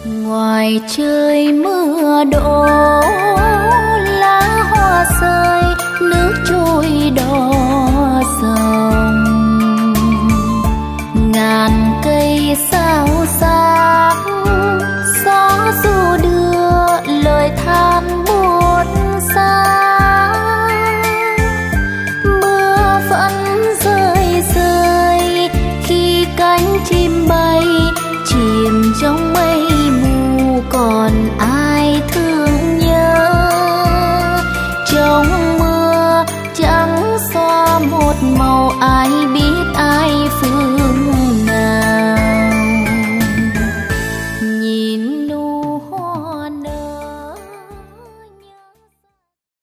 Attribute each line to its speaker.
Speaker 1: Ngoài trời mưa đổ, lá hoa rơi, nước trôi đỏ dòng. Ngàn cây sao sắc, gió du đưa lời than buốt xa. Mưa vẫn rơi rơi khi cánh chim bay chìm trong mây mù, còn ai thương nhớ. Trong mưa trắng xóa một màu ai biết.